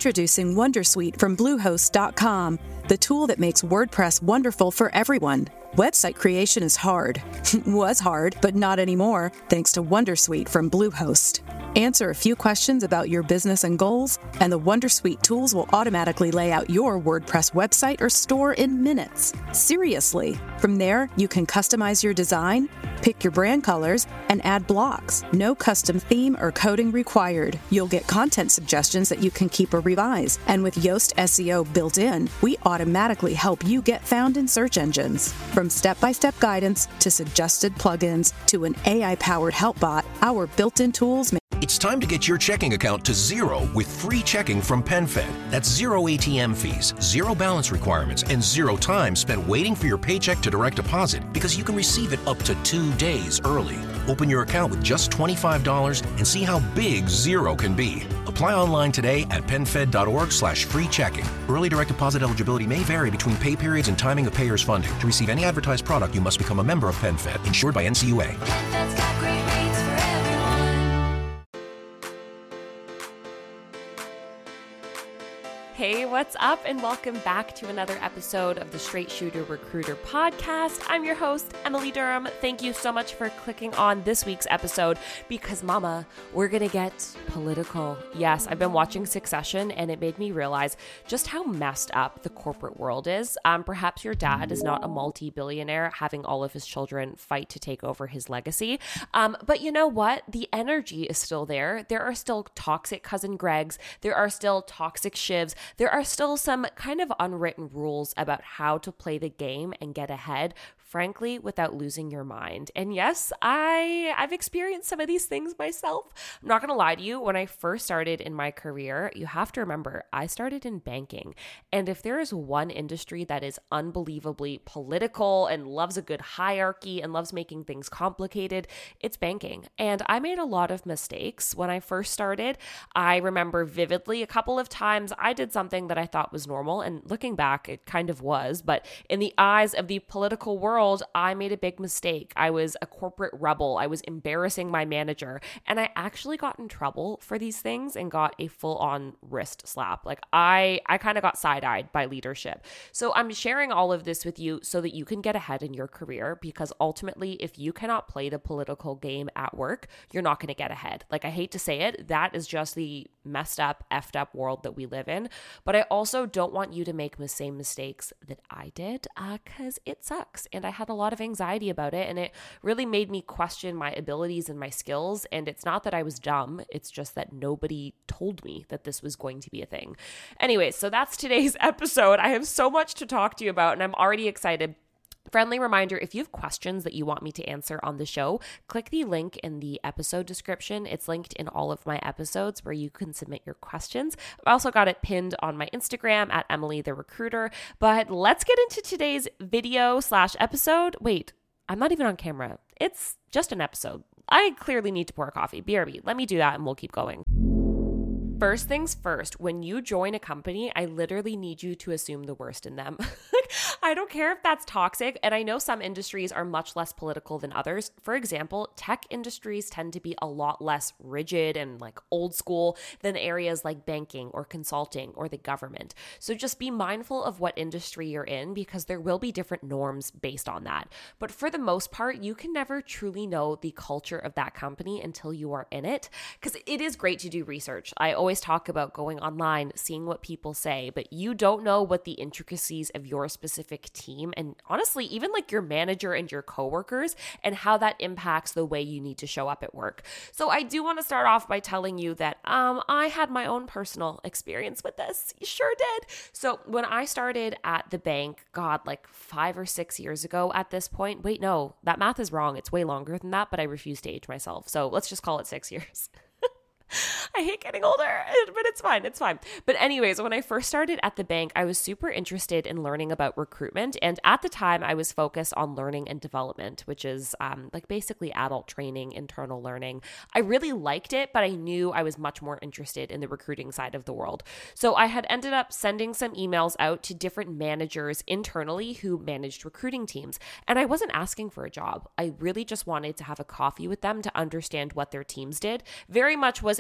Introducing Wondersuite from Bluehost.com, the tool that makes WordPress wonderful for everyone. Website creation is hard. Was hard, but not anymore, thanks to Wondersuite from Bluehost. Answer a few questions about your business and goals, and the Wondersuite tools will automatically lay out your WordPress website or store in minutes. Seriously. From there, you can customize your design, pick your brand colors, and add blocks. No custom theme or coding required. You'll get content suggestions that you can keep or revise. And with Yoast SEO built in, we automatically help you get found in search engines. From step-by-step guidance to suggested plugins to an AI-powered help bot, our built-in tools make It's time to get your checking account to zero with free checking from PenFed. That's zero ATM fees, zero balance requirements, and zero time spent waiting for your paycheck to direct deposit because you can receive it up to 2 days early. Open your account with just $25 and see how big zero can be. Apply online today at PenFed.org/free checking. Early direct deposit eligibility may vary between pay periods and timing of payers' funding. To receive any advertised product, you must become a member of PenFed, insured by NCUA. PenFed's got great rates for everyone. Hey, what's up? And welcome back to another episode of the Straight Shooter Recruiter podcast. I'm your host, Emily Durham. Thank you so much for clicking on this week's episode because, mama, we're going to get political. Yes, I've been watching Succession and it made me realize just how messed up the corporate world is. Perhaps your dad is not a multi-billionaire having all of his children fight to take over his legacy. But you know what? The energy is still there. There are still toxic cousin Gregs. There are still toxic Shivs. There are still some kind of unwritten rules about how to play the game and get ahead, frankly, without losing your mind. And yes, I've experienced some of these things myself. I'm not going to lie to you. When I first started in my career, you have to remember, I started in banking. And if there is one industry that is unbelievably political and loves a good hierarchy and loves making things complicated, it's banking. And I made a lot of mistakes when I first started. I remember vividly a couple of times I did something that I thought was normal. And looking back, it kind of was. But in the eyes of the political world, I made a big mistake. I was a corporate rebel. I was embarrassing my manager. And I actually got in trouble for these things and got a full-on wrist slap. Like I kind of got side-eyed by leadership. So I'm sharing all of this with you so that you can get ahead in your career, because ultimately, if you cannot play the political game at work, you're not going to get ahead. Like, I hate to say it, that is just the messed up, effed up world that we live in. But I also don't want you to make the same mistakes that I did, because it sucks. And I had a lot of anxiety about it, and it really made me question my abilities and my skills. And it's not that I was dumb, it's just that nobody told me that this was going to be a thing. Anyway, so that's today's episode. I have so much to talk to you about, and I'm already excited. Friendly reminder, if you have questions that you want me to answer on the show, click the link in the episode description. It's linked in all of my episodes where you can submit your questions. I've also got it pinned on my Instagram at Emily the Recruiter. But let's get into today's video/episode. Wait, I'm not even on camera. It's just an episode. I clearly need to pour a coffee. BRB. Let me do that and we'll keep going. First things first, when you join a company, I literally need you to assume the worst in them. I don't care if that's toxic, and I know some industries are much less political than others. For example, tech industries tend to be a lot less rigid and like old school than areas like banking or consulting or the government. So just be mindful of what industry you're in, because there will be different norms based on that. But for the most part, you can never truly know the culture of that company until you are in it, because it is great to do research. I always talk about going online, seeing what people say, but you don't know what the intricacies of your specific team, and honestly, even like your manager and your coworkers, and how that impacts the way you need to show up at work. So I do want to start off by telling you that I had my own personal experience with this. You sure did. So when I started at the bank, God, like 5 or 6 years ago at this point, wait, no, that math is wrong. It's way longer than that, but I refuse to age myself. So let's just call it 6 years. I hate getting older, but it's fine. It's fine. But anyways, when I first started at the bank, I was super interested in learning about recruitment. And at the time, I was focused on learning and development, which is like basically adult training, internal learning. I really liked it, but I knew I was much more interested in the recruiting side of the world. So I had ended up sending some emails out to different managers internally who managed recruiting teams. And I wasn't asking for a job. I really just wanted to have a coffee with them to understand what their teams did. Very much was a like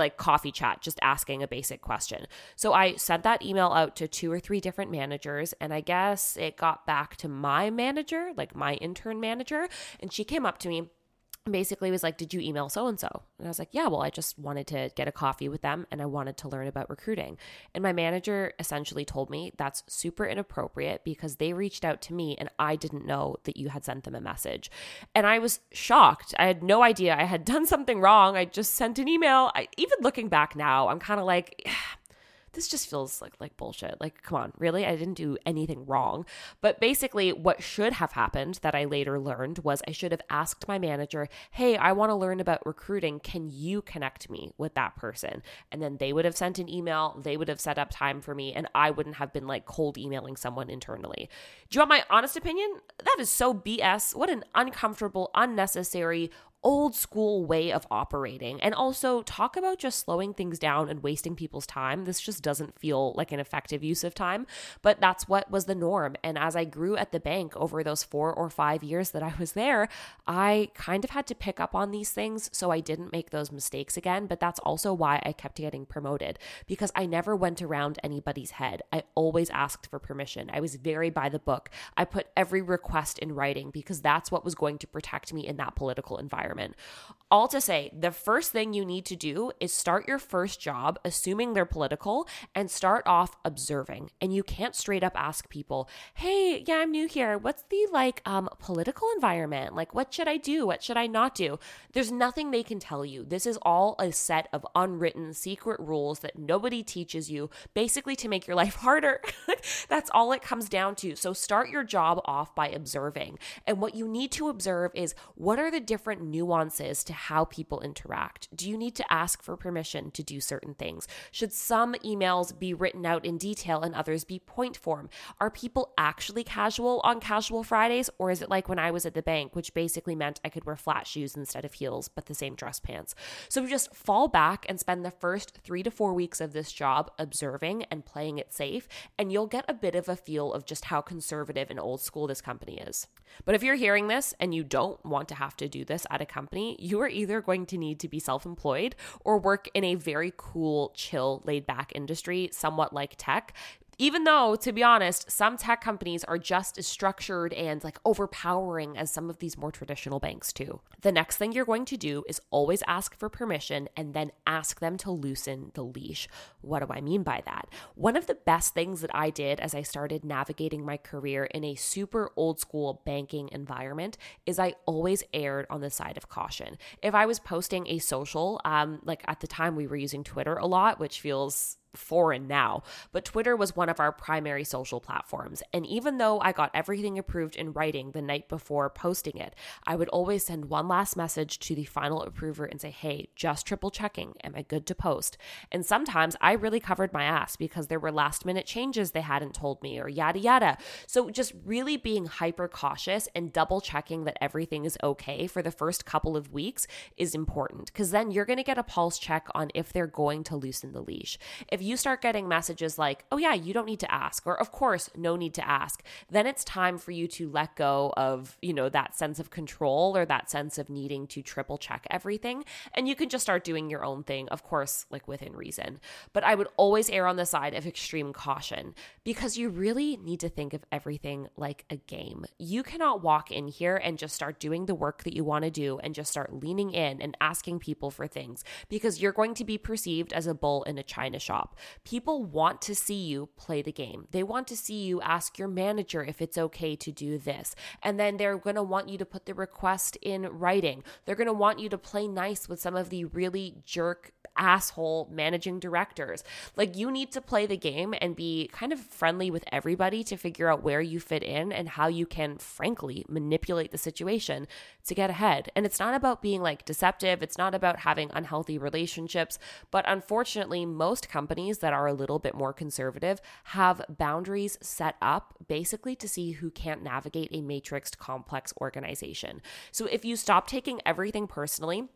like coffee chat, just asking a basic question. So I sent that email out to 2 or 3 different managers, and I guess it got back to my manager, like my intern manager, and she came up to me basically was like, did you email so-and-so? And I was like, yeah, well, I just wanted to get a coffee with them and I wanted to learn about recruiting. And my manager essentially told me that's super inappropriate because they reached out to me and I didn't know that you had sent them a message. And I was shocked. I had no idea I had done something wrong. I just sent an email. Even looking back now, I'm kind of like, this just feels like bullshit. Like, come on, really? I didn't do anything wrong. But basically what should have happened that I later learned was I should have asked my manager, hey, I want to learn about recruiting. Can you connect me with that person? And then they would have sent an email. They would have set up time for me and I wouldn't have been like cold emailing someone internally. Do you want my honest opinion? That is so BS. What an uncomfortable, unnecessary, old school way of operating. And also talk about just slowing things down and wasting people's time. This just doesn't feel like an effective use of time, but that's what was the norm. And as I grew at the bank over those 4 or 5 years that I was there, I kind of had to pick up on these things so I didn't make those mistakes again. But that's also why I kept getting promoted, because I never went around anybody's head. I always asked for permission. I was very by the book. I put every request in writing because that's what was going to protect me in that political environment. All to say, the first thing you need to do is start your first job, assuming they're political, and start off observing. And you can't straight up ask people, hey, yeah, I'm new here. What's the political environment? Like, what should I do? What should I not do? There's nothing they can tell you. This is all a set of unwritten secret rules that nobody teaches you, basically to make your life harder. That's all it comes down to. So start your job off by observing. And what you need to observe is, what are the different nuances to how people interact? Do you need to ask for permission to do certain things? Should some emails be written out in detail and others be point form? Are people actually casual on casual Fridays? Or is it like when I was at the bank, which basically meant I could wear flat shoes instead of heels, but the same dress pants? So just fall back and spend the first 3 to 4 weeks of this job observing and playing it safe, and you'll get a bit of a feel of just how conservative and old school this company is. But if you're hearing this and you don't want to have to do this at a company, you are either going to need to be self-employed or work in a very cool, chill, laid-back industry, somewhat like tech. Even though, to be honest, some tech companies are just as structured and like overpowering as some of these more traditional banks too. The next thing you're going to do is always ask for permission and then ask them to loosen the leash. What do I mean by that? One of the best things that I did as I started navigating my career in a super old school banking environment is I always erred on the side of caution. If I was posting a social, like at the time we were using Twitter a lot, which feels foreign now, but Twitter was one of our primary social platforms. And even though I got everything approved in writing the night before posting it, I would always send one last message to the final approver and say, hey, just triple checking, am I good to post? And sometimes I really covered my ass because there were last minute changes they hadn't told me or yada yada. So just really being hyper cautious and double checking that everything is okay for the first couple of weeks is important, because then you're going to get a pulse check on if they're going to loosen the leash. If you start getting messages like, oh yeah, you don't need to ask, or of course, no need to ask, then it's time for you to let go of, that sense of control or that sense of needing to triple check everything. And you can just start doing your own thing, of course, like within reason. But I would always err on the side of extreme caution because you really need to think of everything like a game. You cannot walk in here and just start doing the work that you want to do and just start leaning in and asking people for things, because you're going to be perceived as a bull in a china shop. People want to see you play the game. They want to see you ask your manager if it's okay to do this. And then they're going to want you to put the request in writing. They're going to want you to play nice with some of the really jerk asshole managing directors. Like, you need to play the game and be kind of friendly with everybody to figure out where you fit in and how you can, frankly, manipulate the situation to get ahead. And it's not about being like deceptive. It's not about having unhealthy relationships. But unfortunately, most companies that are a little bit more conservative have boundaries set up basically to see who can't navigate a matrixed, complex organization. So if you stop taking everything personally,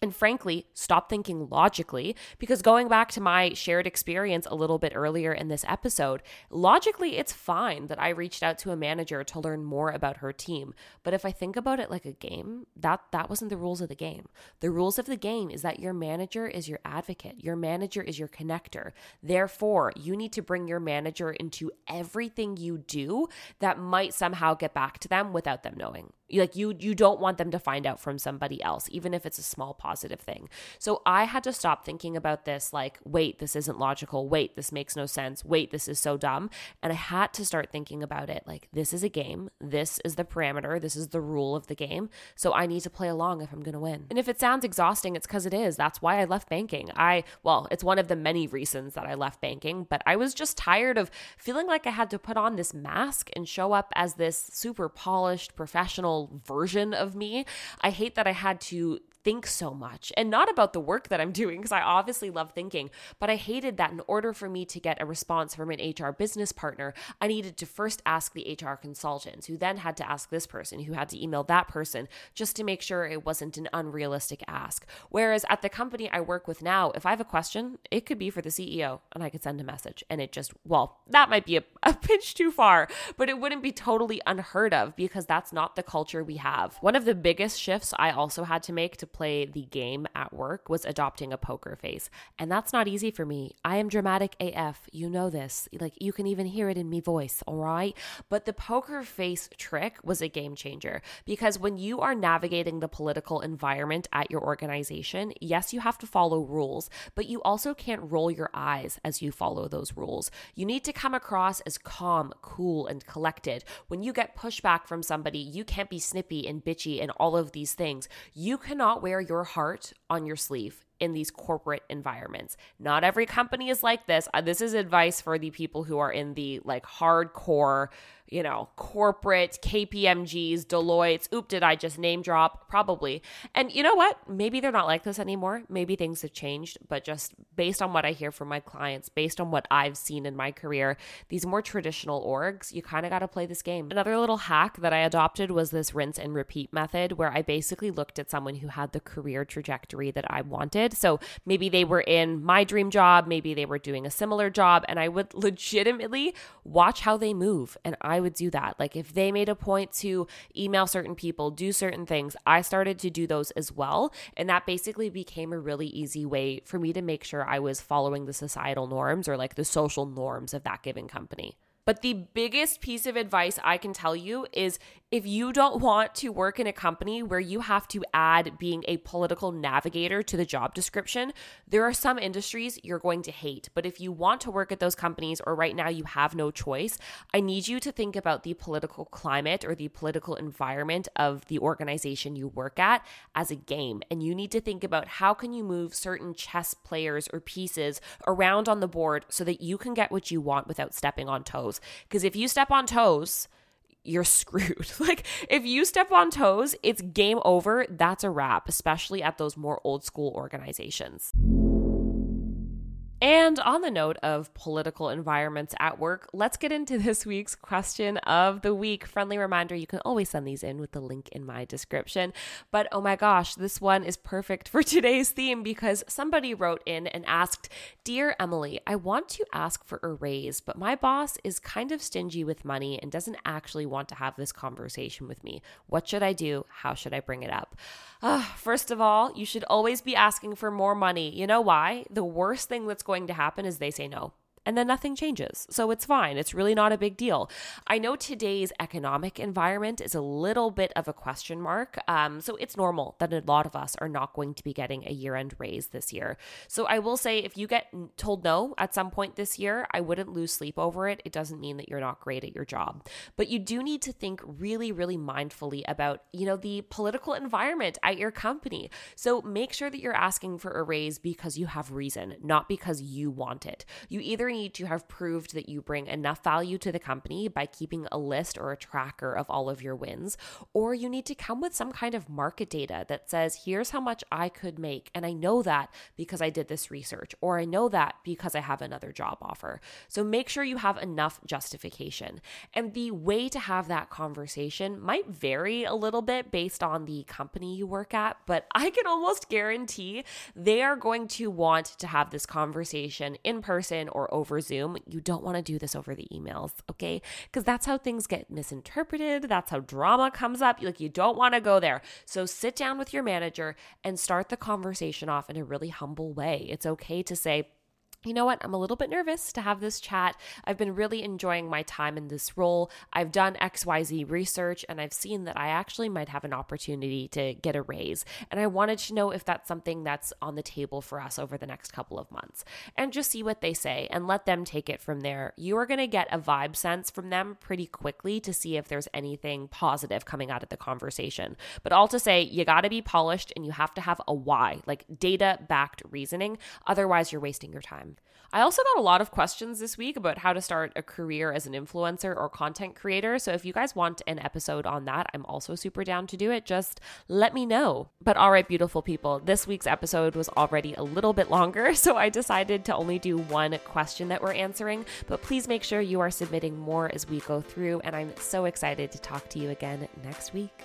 And frankly, stop thinking logically, because going back to my shared experience a little bit earlier in this episode, logically, it's fine that I reached out to a manager to learn more about her team. But if I think about it like a game, that wasn't the rules of the game. The rules of the game is that your manager is your advocate. Your manager is your connector. Therefore, you need to bring your manager into everything you do that might somehow get back to them without them knowing. Like you don't want them to find out from somebody else, even if it's a small positive thing. So I had to stop thinking about this like, wait, this isn't logical. Wait, this makes no sense. Wait, this is so dumb. And I had to start thinking about it like, this is a game. This is the parameter. This is the rule of the game. So I need to play along if I'm going to win. And if it sounds exhausting, it's because it is. That's why I left banking. Well, it's one of the many reasons that I left banking, but I was just tired of feeling like I had to put on this mask and show up as this super polished professional version of me. I hate that I had to think so much, and not about the work that I'm doing, because I obviously love thinking, but I hated that in order for me to get a response from an HR business partner, I needed to first ask the HR consultants, who then had to ask this person, who had to email that person, just to make sure it wasn't an unrealistic ask. Whereas at the company I work with now, if I have a question, it could be for the CEO, and I could send a message, and it just, well, that might be a pinch too far, but it wouldn't be totally unheard of, because that's not the culture we have. One of the biggest shifts I also had to make to play the game at work was adopting a poker face. And that's not easy for me. I am dramatic AF. You know this. Like, you can even hear it in me voice, all right? But the poker face trick was a game changer, because when you are navigating the political environment at your organization, yes, you have to follow rules, but you also can't roll your eyes as you follow those rules. You need to come across as calm, cool, and collected. When you get pushback from somebody, you can't be snippy and bitchy and all of these things. You cannot wear your heart on your sleeve in these corporate environments. Not every company is like this. This is advice for the people who are in the like hardcore, corporate KPMGs, Deloittes. Oop, did I just name drop? Probably. And you know what? Maybe they're not like this anymore. Maybe things have changed, but just based on what I hear from my clients, based on what I've seen in my career, these more traditional orgs, you kind of got to play this game. Another little hack that I adopted was this rinse and repeat method, where I basically looked at someone who had the career trajectory that I wanted. So maybe they were in my dream job, maybe they were doing a similar job, and I would legitimately watch how they move. And I would do that. Like if they made a point to email certain people, do certain things, I started to do those as well. And that basically became a really easy way for me to make sure I was following the societal norms, or like the social norms of that given company. But the biggest piece of advice I can tell you is, if you don't want to work in a company where you have to add being a political navigator to the job description, there are some industries you're going to hate. But if you want to work at those companies, or right now you have no choice, I need you to think about the political climate or the political environment of the organization you work at as a game. And you need to think about how can you move certain chess players or pieces around on the board so that you can get what you want without stepping on toes. Because if you step on toes, you're screwed. Like if you step on toes, it's game over. That's a wrap, especially at those more old school organizations. And on the note of political environments at work, let's get into this week's question of the week. Friendly reminder, you can always send these in with the link in my description. But oh my gosh, this one is perfect for today's theme, because somebody wrote in and asked, "Dear Emily, I want to ask for a raise, but my boss is kind of stingy with money and doesn't actually want to have this conversation with me. What should I do? How should I bring it up?" First of all, you should always be asking for more money. You know why? The worst thing that's going to happen is they say no. And then nothing changes. So it's fine. It's really not a big deal. I know today's economic environment is a little bit of a question mark. So it's normal that a lot of us are not going to be getting a year-end raise this year. So I will say, if you get told no at some point this year, I wouldn't lose sleep over it. It doesn't mean that you're not great at your job. But you do need to think really, really mindfully about, the political environment at your company. So make sure that you're asking for a raise because you have reason, not because you want it. You either need need to have proved that you bring enough value to the company by keeping a list or a tracker of all of your wins, or you need to come with some kind of market data that says, here's how much I could make. And I know that because I did this research, or I know that because I have another job offer. So make sure you have enough justification. And the way to have that conversation might vary a little bit based on the company you work at, but I can almost guarantee they are going to want to have this conversation in person or over Zoom. You don't want to do this over the emails, okay? Because that's how things get misinterpreted. That's how drama comes up. Like, you don't want to go there. So sit down with your manager and start the conversation off in a really humble way. It's okay to say, you know what, I'm a little bit nervous to have this chat. I've been really enjoying my time in this role. I've done XYZ research and I've seen that I actually might have an opportunity to get a raise. And I wanted to know if that's something that's on the table for us over the next couple of months. And just see what they say and let them take it from there. You are going to get a vibe sense from them pretty quickly to see if there's anything positive coming out of the conversation. But all to say, you got to be polished and you have to have a why, like data-backed reasoning. Otherwise, you're wasting your time. I also got a lot of questions this week about how to start a career as an influencer or content creator. So if you guys want an episode on that, I'm also super down to do it. Just let me know. But all right, beautiful people, this week's episode was already a little bit longer, so I decided to only do one question that we're answering. But please make sure you are submitting more as we go through. And I'm so excited to talk to you again next week.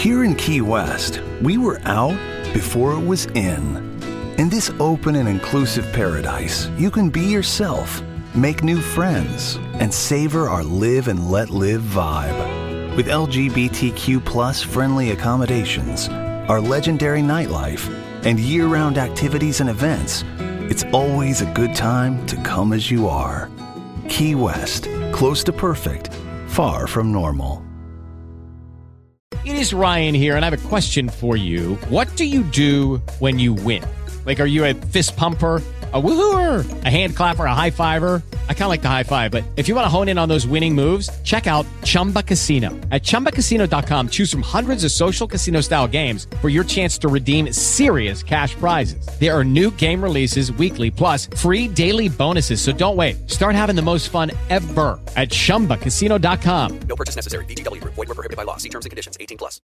Here in Key West, we were out before it was in. In this open and inclusive paradise, you can be yourself, make new friends, and savor our live and let live vibe. With LGBTQ+ friendly accommodations, our legendary nightlife, and year-round activities and events, it's always a good time to come as you are. Key West, close to perfect, far from normal. It is Ryan here, and I have a question for you. What do you do when you win? Like, are you a fist pumper, a woo-hooer, a hand clapper, a high-fiver? I kind of like the high-five, but if you want to hone in on those winning moves, check out Chumba Casino. At ChumbaCasino.com, choose from hundreds of social casino-style games for your chance to redeem serious cash prizes. There are new game releases weekly, plus free daily bonuses, so don't wait. Start having the most fun ever at ChumbaCasino.com. No purchase necessary. VGW Group. Void where prohibited by law. See terms and conditions. 18+.